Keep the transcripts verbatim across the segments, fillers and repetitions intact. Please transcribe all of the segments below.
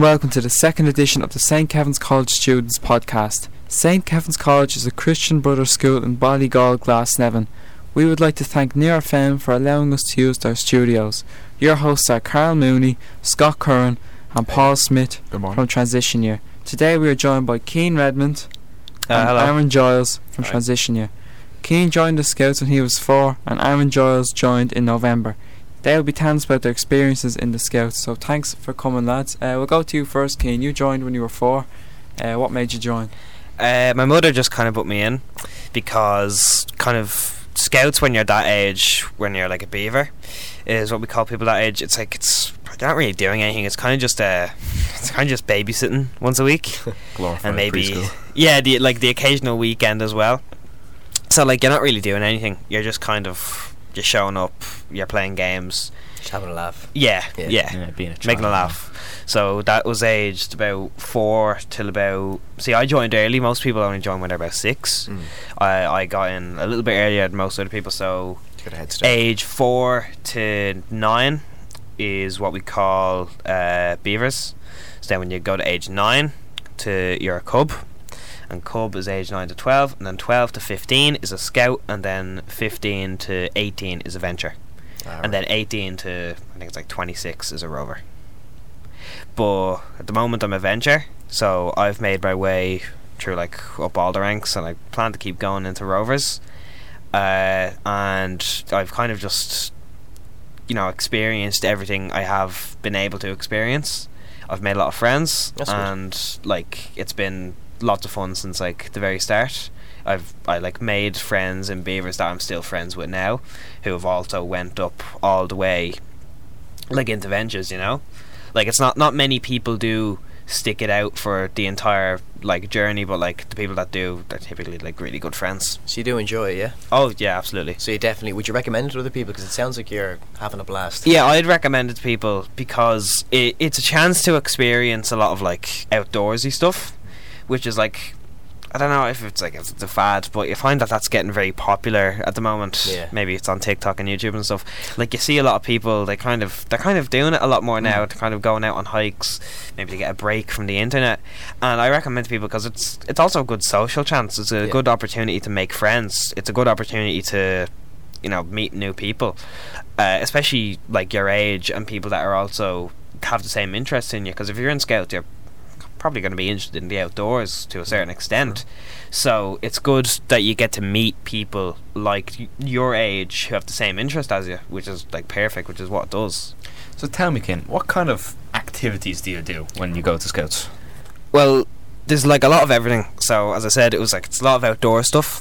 welcome to the second edition of the Saint Kevin's College Students Podcast. Saint Kevin's College is a Christian Brothers school in Ballygall, Glasnevin. We would like to thank Near F M for allowing us to use their studios. Your hosts are Carl Mooney, Scott Curran and Paul Smith from Transition Year. Today we are joined by Keane Redmond uh, and hello. Aaron Giles from Hi. Transition Year. Keane joined the Scouts when he was four and Aaron Giles joined in November. They will be telling us about their experiences in the Scouts, so thanks for coming, lads. Uh, we'll go to you first, Keane. You joined when you were four. Uh, what made you join? Uh, my mother just kind of put me in because kind of Scouts when you're that age, when you're like a beaver, is what we call people that age. It's like it's you're not really doing anything. It's kind of just uh, it's kind of just babysitting once a week, Glorified and maybe preschool. yeah, the like the occasional weekend as well. So like you're not really doing anything. You're just kind of you're showing up. You're playing games. Just having a laugh. Yeah, Yeah. yeah, Yeah, being a child, making a yeah. laugh. So that was aged about four till about. See, I joined early. Most people only join when they're about six. Mm. I I got in a little bit earlier than most other people. So Got a head start. age four to nine is what we call uh, beavers. So then when you go to age nine, to you're a cub, and cub is age nine to twelve, and then twelve to fifteen is a scout, and then fifteen to eighteen is a venture. Ah, And then eighteen to I think it's like twenty-six is a rover. But at the moment I'm a venture, so I've made my way through like up all the ranks, and I plan to keep going into rovers. Uh, and I've kind of just, you know, experienced everything I have been able to experience. I've made a lot of friends, That's good. and like it's been lots of fun since like the very start. I've I like made friends in beavers that I'm still friends with now, who have also went up all the way, like into ventures. You know, like it's not not many people do stick it out for the entire like journey, but like the people that do, they're typically like really good friends. So you do enjoy it, yeah? Oh yeah, absolutely. So you definitely, would you recommend it to other people? Because it sounds like you're having a blast. Yeah, I'd recommend it to people because it, it's a chance to experience a lot of like outdoorsy stuff, which is like, I don't know if it's like if it's a fad, but you find that that's getting very popular at the moment. Yeah. Maybe it's on TikTok and YouTube and stuff. Like you see a lot of people, they kind of they're kind of doing it a lot more now. They're kind of going out on hikes, maybe to get a break from the internet. And I recommend to people because it's it's also a good social chance. It's a Yeah. good opportunity to make friends. It's a good opportunity to, you know, meet new people, uh, especially like your age and people that are also have the same interests in you. Because if you're in Scout, you're probably going to be interested in the outdoors to a certain extent. So it's good that you get to meet people like y- your age who have the same interest as you, which is like perfect, which is what it does. So tell me, Ken, what kind of activities do you do when you go to Scouts? Well, there's like a lot of everything. So as I said, it was like it's a lot of outdoor stuff.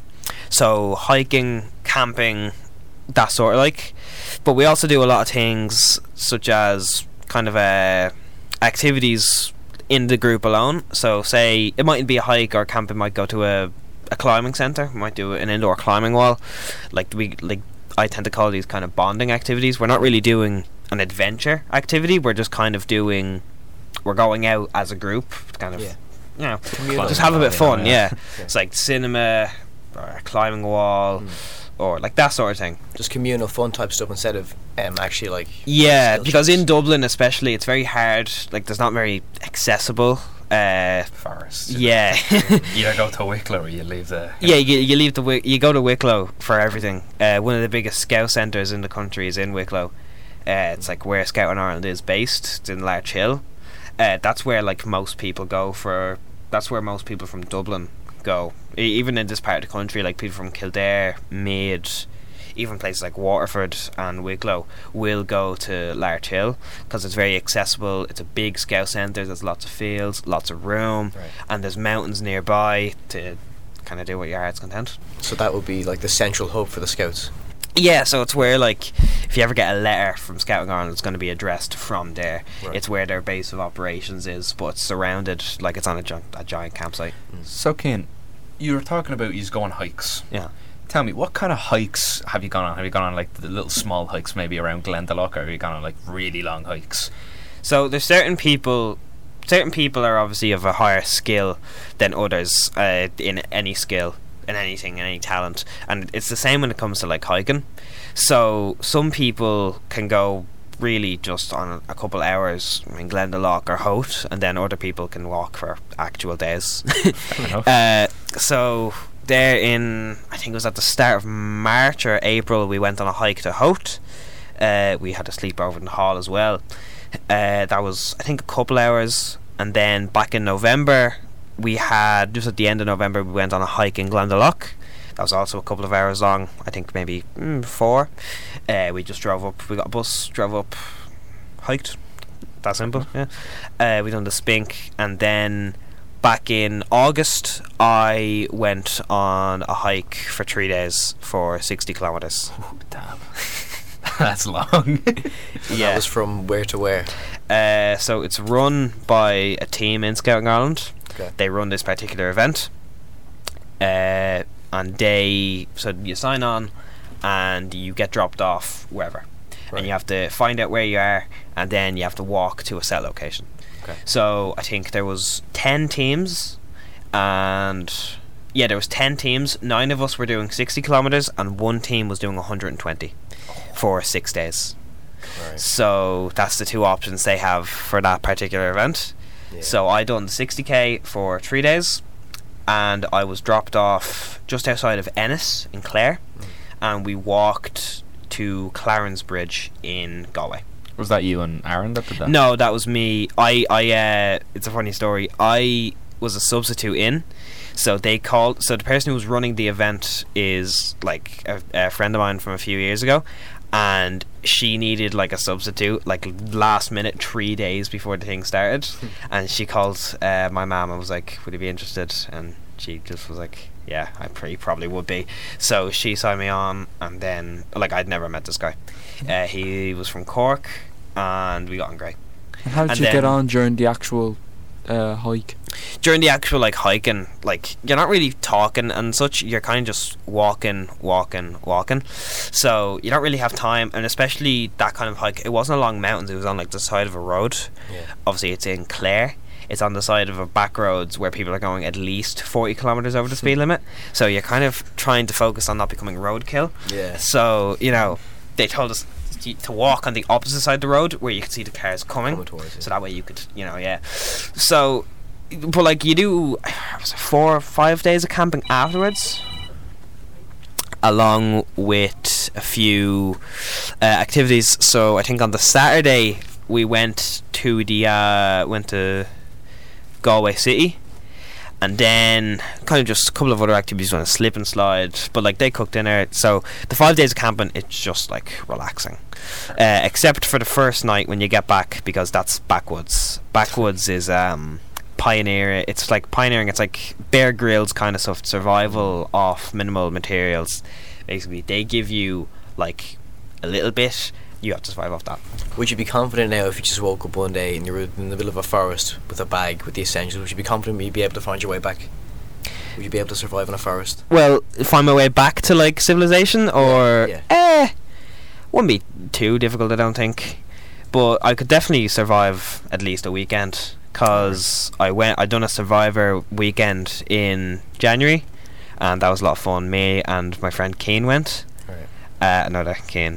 So hiking, camping, that sort of like. But we also do a lot of things such as kind of uh, activities in the group alone. So say it mightn't be a hike or camp, it might go to a, a climbing centre, we might do an indoor climbing wall. Like we like I tend to call these kind of bonding activities. We're not really doing an adventure activity, we're just kind of doing we're going out as a group to kind of Yeah. you know Communal. just have a bit of fun, yeah. Yeah. It's like cinema or a climbing wall Mm. or like that sort of thing. Just communal fun type stuff instead of um, actually like... Yeah, skill because checks. in Dublin especially it's very hard, like there's not very accessible uh Forest. yeah. You either go to Wicklow or you leave the... Yeah, you, you leave the Wick- you go to Wicklow for everything. Uh, one of the biggest scout centres in the country is in Wicklow. Uh, it's like where Scout in Ireland is based. It's in Larch Hill. Uh, that's where like most people go for. That's where most people from Dublin go. E- even in this part of the country, like people from Kildare, Meath, even places like Waterford and Wicklow will go to Larch Hill because it's very accessible. It's a big scout centre. There's lots of fields, lots of room, Right. and there's mountains nearby to kind of do what your heart's content. So that would be like the central hub for the Scouts. Yeah, so it's where like if you ever get a letter from Scouting Ireland, it's going to be addressed from there. Right. It's where their base of operations is, but it's surrounded like it's on a, gi- a giant campsite. So, Ken, you were talking about you go on hikes. Yeah. Tell me, what kind of hikes have you gone on? Have you gone on like the little small hikes maybe around Glendalough, or have you gone on like really long hikes? So there's certain people. Certain people are obviously of a higher skill than others uh, in any skill, in anything, in any talent, and it's the same when it comes to like hiking. So some people can go really just on a couple hours in Glendalough or Hote, and then other people can walk for actual days. Fair enough. uh, so there in, I think it was at the start of March or April, we went on a hike to Hote. Uh, we had a sleepover in the hall as well. Uh, that was, I think, a couple hours. And then back in November, we had, just at the end of November, we went on a hike in Glendalough. That was also a couple of hours long. I think maybe mm, four. Uh, we just drove up. We got a bus, drove up, hiked. That simple. Yeah. Uh, we done the Spink, and then back in August, I went on a hike for three days for sixty kilometers. Oh, damn. That's long. Yeah. That was from where to where? Uh, so it's run by a team in Scouting Ireland. Okay. They run this particular event. Uh, and they, so you sign on and you get dropped off wherever. Right. And you have to find out where you are, and then you have to walk to a set location. Okay. So I think there was ten teams, and yeah, there was ten teams. Nine of us were doing sixty kilometers, and one team was doing one hundred twenty for six days. Right. So that's the two options they have for that particular event. Yeah. So I done the sixty k for three days, and I was dropped off just outside of Ennis in Clare, Mm. and we walked to Clarence Bridge in Galway. Was that you and Aaron that did that? No, that was me. I, I, uh, it's a funny story. I was a substitute in, so they called. So the person who was running the event is like a, a friend of mine from a few years ago, and she needed like a substitute, like last minute, three days before the thing started, and she called uh, my mum and was like, "Would you be interested?" And she just was like, "Yeah, I pretty probably would be." So she signed me on, and then like I'd never met this guy. Uh, he was from Cork, and we got on great. And how did And you get then- on during the actual uh, hike? During the actual like hiking, like you're not really talking and such. You're kind of just walking, walking, walking. So you don't really have time, and especially that kind of hike. It wasn't along mountains. It was on like the side of a road. Yeah. Obviously, it's in Clare. It's on the side of a back roads where people are going at least forty kilometers over the speed limit. So you're kind of trying to focus on not becoming roadkill. Yeah. So you know, they told us to to walk on the opposite side of the road where you could see the cars coming. Coming towards you. So that way you could, you know, yeah. So, but like you do, was it four or five days of camping afterwards, along with a few uh, activities. So I think on the Saturday we went to the uh, went to Galway City, and then kind of just a couple of other activities, on a slip and slide. But like they cooked dinner. So the five days of camping, it's just like relaxing, uh, except for the first night when you get back, because that's backwoods. Backwoods is um, pioneer. It's like pioneering. It's like Bear Grylls kind of stuff. Survival off minimal materials. Basically, they give you like a little bit. You have to survive off that. Would you be confident now if you just woke up one day and you were in the middle of a forest with a bag with the essentials? Would you be confident you'd be able to find your way back? Would you be able to survive in a forest? Well, find my way back to like civilization, or Yeah. eh, wouldn't be too difficult, I don't think. But I could definitely survive at least a weekend, cause I went. I done a Survivor weekend in January, and that was a lot of fun. Me and my friend Keane went. Right. Uh, another Keane.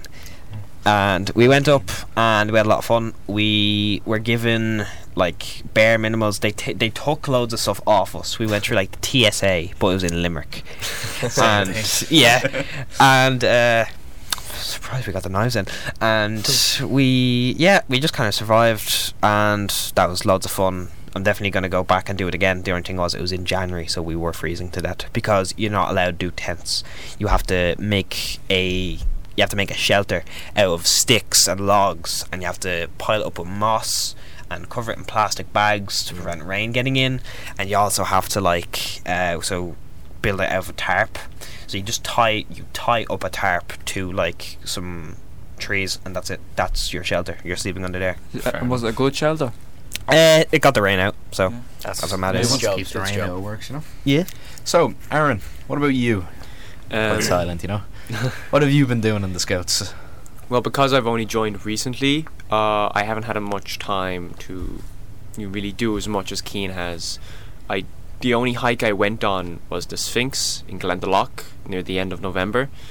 And we went up and we had a lot of fun. We were given like bare minimals. They t- they took loads of stuff off us. We went through like the T S A, but it was in Limerick. and yeah, and uh, surprised we got the knives in. And we yeah we just kind of survived, and that was loads of fun. I'm definitely going to go back and do it again. The only thing was it was in January, so we were freezing to death, because you're not allowed to do tents. You have to make a you have to make a shelter out of sticks and logs, and you have to pile it up with moss and cover it in plastic bags to prevent rain getting in. And you also have to like uh, so build it out of a tarp. So you just tie you tie up a tarp to like some trees, and that's it. That's your shelter. You're sleeping under there. Uh, and was it a good shelter? Uh, it got the rain out, so Yeah. That's, That's what matters. that's Once job, it keeps the that's rain job. out, it works, you know. yeah. So, Aaron, what about you? Um, Quite silent, you know. What have you been doing in the Scouts? Well, because I've only joined recently, uh, I haven't had much time to you really do as much as Keane has. I the only hike I went on was the Sphinx in Glendalough near the end of November,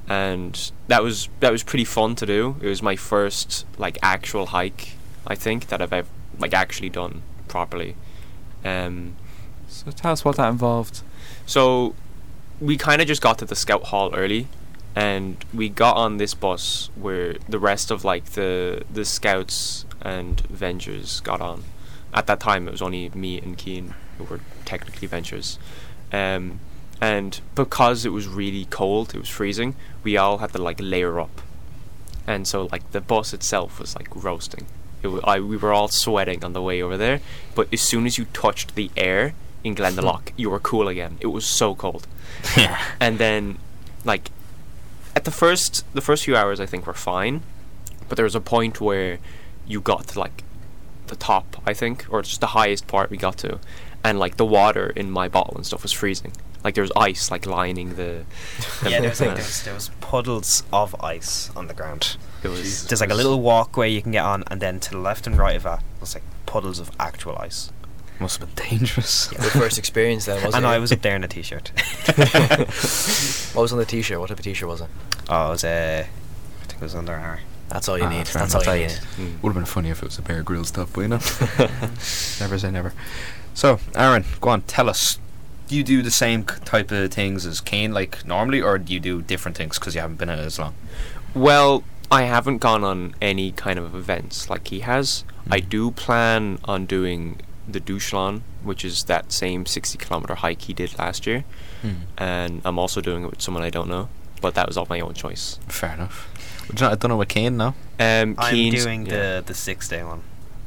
and that was that was pretty fun to do. It was my first like actual hike, I think, that I've ever like actually done properly. Um, So tell us what that involved. so we kind of just got to the scout hall early, and we got on this bus where the rest of like the the scouts and vengers got on. At that time, it was only me and Cian who were technically vengers. Um, and because it was really cold, it was freezing, we all had to like layer up, and so like the bus itself was like roasting. It was, I we were all sweating on the way over there, but as soon as you touched the air in Glendalough, you were cool again. It was so cold. Yeah. And then, like, at the first the first few hours, I think were fine, but there was a point where you got to like the top, I think, or just the highest part we got to, and like the water in my bottle and stuff was freezing. Like there was ice like lining the. the Yeah, there was, like, uh, there, was, there was puddles of ice on the ground. it was. There's like a little walkway you can get on, and then to the left and right of that, there's like puddles of actual ice. Must have been dangerous. Your first experience then, wasn't And it? I was up there in a t-shirt. What was on the t-shirt? What type of t-shirt was it? Oh, it was uh, I think it was Under Armour. That's all you Ah, need. fair That's enough. all you That's need. Mm. Would have been funny if it was a Bear Grylls stuff, but you know. Never say never. So, Aaron, go on, tell us. Do you do the same c- type of things as Kane, like normally, or do you do different things because you haven't been in it as long? Well, I haven't gone on any kind of events like he has. I Mm. do plan on doing the Dushlon, which is that same sixty kilometer hike he did last year, Hmm. and I'm also doing it with someone I don't know, but that was of my own choice. Fair enough. Would you not, I don't know what Kane now. Um, I'm Keane's- doing yeah. the the six day one.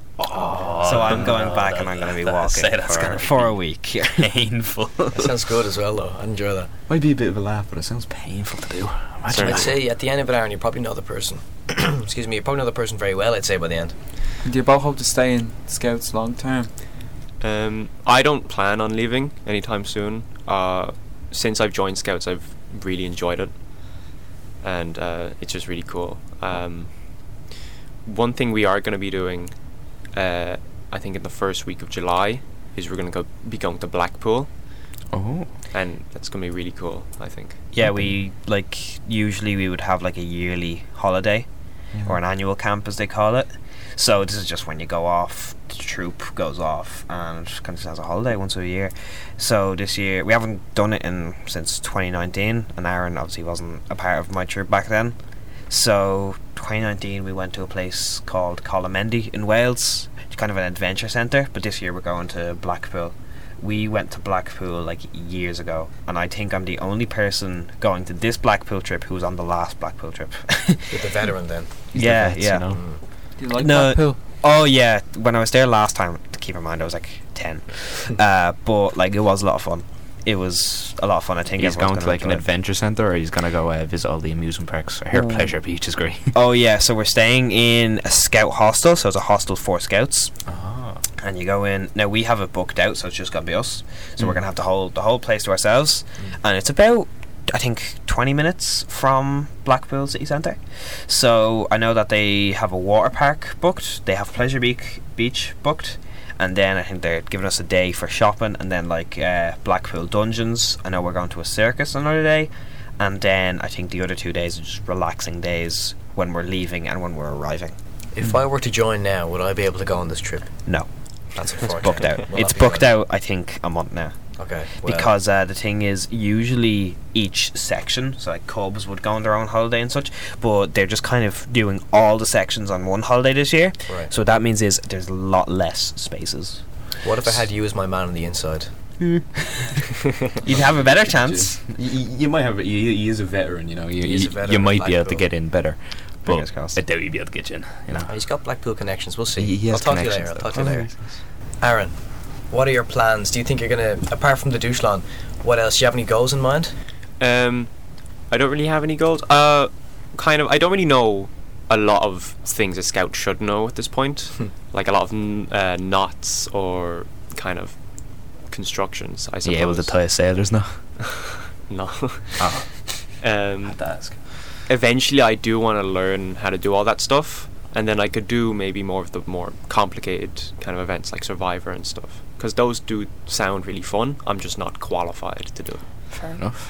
Oh, So I'm going no, back that- and I'm going to be that- walking say that's for, gonna for be a week. painful. That sounds good as well, though. I'd enjoy that. Might be a bit of a laugh, but it sounds painful to do. Imagine Certainly. I'd say at the end of it, Aaron, you probably know the person. Excuse me, you probably know the person very well, I'd say, by the end. Do you both hope to stay in Scouts long term? Um, I don't plan on leaving anytime soon. Uh, since I've joined Scouts, I've really enjoyed it, and uh, it's just really cool. Um, one thing we are going to be doing, uh, I think in the first week of July, is we're going to go be going to Blackpool, Oh. and that's going to be really cool, I think. Yeah, we like usually we would have like a yearly holiday or an annual camp as they call it. So this is just when you go off, the troop goes off and kind of has a holiday once a year. So this year we haven't done it in since twenty nineteen, and Aaron obviously wasn't a part of my troop back then. So twenty nineteen we went to a place called Colamendy in Wales. It's kind of an adventure centre, but this year we're going to Blackpool. We went to Blackpool like years ago, and I think I'm the only person going to this Blackpool trip who was on the last Blackpool trip. With the veteran then. yeah, vets, yeah. you know. Mm. Do you like No. Blackpool? Oh yeah, when I was there last time, to keep in mind I was like ten, uh, but like it was a lot of fun. It was a lot of fun. I think He's everyone's going to gonna like an enjoy it. adventure centre, or he's going to go uh, visit all the amusement parks. I hear Oh. Pleasure Beach is great. Oh yeah, so we're staying in a scout hostel, so it's a hostel for scouts, Ah. and you go in. Now we have it booked out, so it's just gonna be us. So we're Mm. gonna have the whole the whole place to ourselves, and it's about I think twenty minutes from Blackpool City Centre. So I know that they have a water park booked. They have Pleasure Beach Beach booked. And then I think they're giving us a day for shopping, and then like uh, Blackpool Dungeons. I know we're going to a circus another day, and then I think the other two days are just relaxing days when we're leaving and when we're arriving. If I were to join now, would I be able to go on this trip? No, That's it's unfortunate. booked out. Will It's that be booked right? out. I think a month now. Okay. Well, Because uh, the thing is, usually each section, so like Cubs would go on their own holiday and such, but they're just kind of doing all the sections on one holiday this year. Right. So what that means is there's a lot less spaces. What if I had you as my man on the inside? You'd have a better chance. You, you might have. He, he is a veteran, you know. You, He is a you, veteran you of might be able to Blackpool. get in better, Fingers but crossed. I doubt you'd be able to get you in. You know. Oh, he's got Blackpool connections. We'll see. He- he I'll has talk to you connections, later. I'll talk though. to you later. Aaron, what are your plans? Do you think you're gonna, apart from the Dushlon, what else? Do you have any goals in mind? Um, I don't really have any goals. Uh, kind of. I don't really know a lot of things a scout should know at this point, like a lot of n- uh, knots or kind of constructions. I suppose. You able to tie a sailors now? No. Oh, um, had to ask. eventually, I do want to learn how to do all that stuff, and then I could do maybe more of the more complicated kind of events like Survivor and stuff, because those do sound really fun. I'm just not qualified to do it. Fair enough.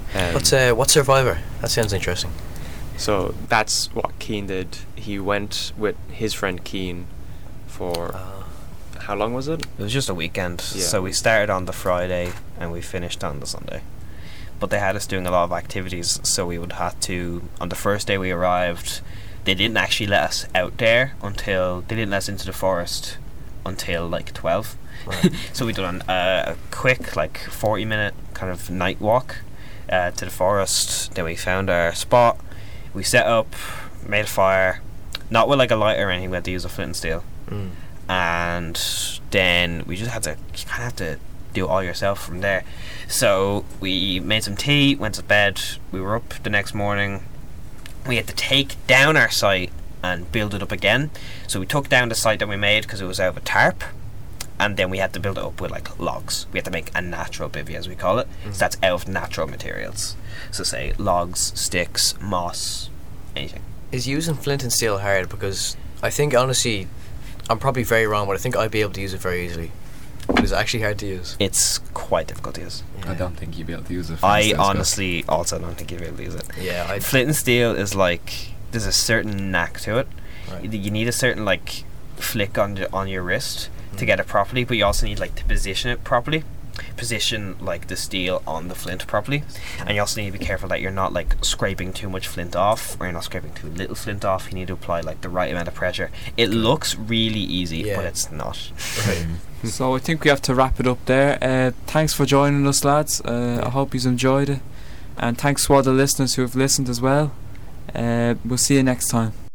Um, What's uh, what's Survivor? That sounds interesting. So that's what Keane did. He went with his friend Keane for Uh, how long was it? It was just a weekend, Yeah. so we started on the Friday and we finished on the Sunday. But they had us doing a lot of activities, so we would have to. On the first day we arrived, they didn't actually let us out there until they didn't let us into the forest until like twelve. Right. So we done uh, a quick like forty minute kind of night walk uh, to the forest. Then we found our spot. We set up, made a fire, not with like a lighter or anything. We had to use a flint and steel. mm. And then we just had to you kind of have to do it all yourself from there. So we made some tea, went to bed. We were up the next morning. We had to take down our site and build it up again. So we took down the site that we made because it was out of a tarp, and then we had to build it up with like logs. We had to make a natural bivvy, as we call it. Mm. So that's out of natural materials. So say logs, sticks, moss, anything. Is using flint and steel hard? Because I think honestly, I'm probably very wrong, but I think I'd be able to use it very easily. But it's actually hard to use. It's quite difficult to use. I don't think you'd be able to use it. I honestly also don't think you'd be able to use it. Yeah, I. Flint and steel is like there's a certain knack to it. Right. You, you need a certain like flick on the, on your wrist to Mm. get it properly, but you also need like to position it properly. Position like the steel on the flint properly, and you also need to be careful that you're not like scraping too much flint off, or you're not scraping too little flint off. You need to apply like the right amount of pressure. It looks really easy, Yeah. but it's not. Right. So I think we have to wrap it up there. Uh, thanks for joining us, lads. Uh, I hope you've enjoyed it, and thanks to all the listeners who have listened as well. Uh, we'll see you next time.